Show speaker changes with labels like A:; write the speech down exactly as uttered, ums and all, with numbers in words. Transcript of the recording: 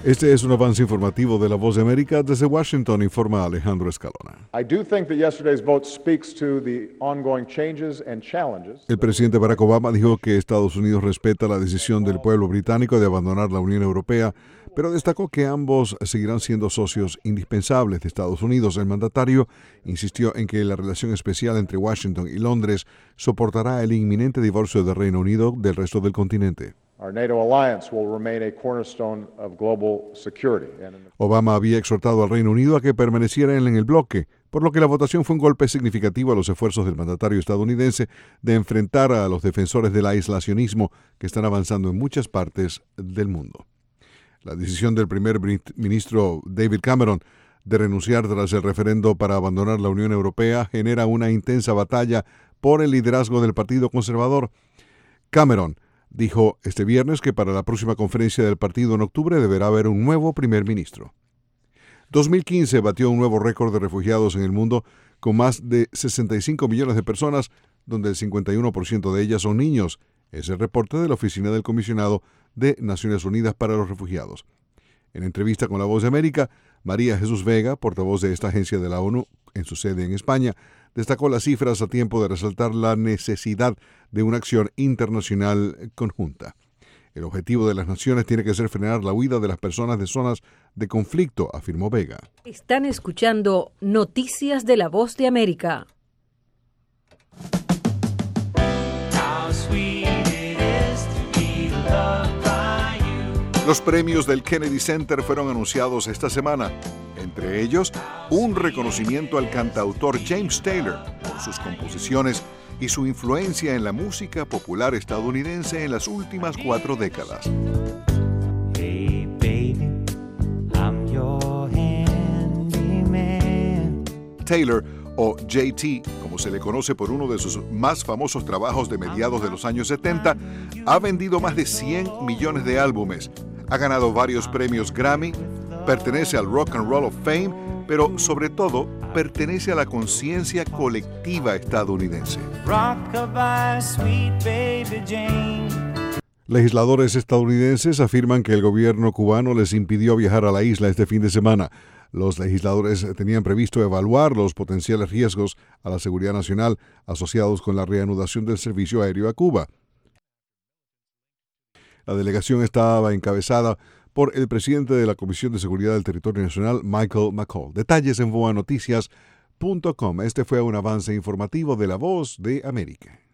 A: Este es un avance informativo de La Voz de América. Desde Washington informa Alejandro Escalona. El presidente Barack Obama dijo que Estados Unidos respeta la decisión del pueblo británico de abandonar la Unión Europea, pero destacó que ambos seguirán siendo socios indispensables de Estados Unidos. El mandatario insistió en que la relación especial entre Washington y Londres soportará el inminente divorcio del Reino Unido del resto del continente. Obama había exhortado al Reino Unido a que permaneciera en el bloque, por lo que la votación fue un golpe significativo a los esfuerzos del mandatario estadounidense de enfrentar a los defensores del aislacionismo que están avanzando en muchas partes del mundo. La decisión del primer ministro David Cameron de renunciar tras el referendo para abandonar la Unión Europea genera una intensa batalla por el liderazgo del Partido Conservador. Cameron dijo este viernes que para la próxima conferencia del partido en octubre deberá haber un nuevo primer ministro. dos mil quince batió un nuevo récord de refugiados en el mundo con más de sesenta y cinco millones de personas, donde el cincuenta y uno por ciento de ellas son niños. Es el reporte de la Oficina del Comisionado de Naciones Unidas para los Refugiados. En entrevista con La Voz de América, María Jesús Vega, portavoz de esta agencia de la ONU en su sede en España, destacó las cifras a tiempo de resaltar la necesidad de una acción internacional conjunta. El objetivo de las naciones tiene que ser frenar la huida de las personas de zonas de conflicto, afirmó Vega.
B: Están escuchando Noticias de La Voz de América.
A: Los premios del Kennedy Center fueron anunciados esta semana. Entre ellos, un reconocimiento al cantautor James Taylor por sus composiciones y su influencia en la música popular estadounidense en las últimas cuatro décadas. Hey baby, I'm your handyman. Taylor, o J T, como se le conoce por uno de sus más famosos trabajos de mediados de los años setenta, ha vendido más de cien millones de álbumes. Ha ganado varios premios Grammy, pertenece al Rock and Roll of Fame, pero sobre todo pertenece a la conciencia colectiva estadounidense. Rockabye, sweet baby Jane. Legisladores estadounidenses afirman que el gobierno cubano les impidió viajar a la isla este fin de semana. Los legisladores tenían previsto evaluar los potenciales riesgos a la seguridad nacional asociados con la reanudación del servicio aéreo a Cuba. La delegación estaba encabezada por el presidente de la Comisión de Seguridad del Territorio Nacional, Michael McCall. Detalles en voa noticias punto com. Este fue un avance informativo de La Voz de América.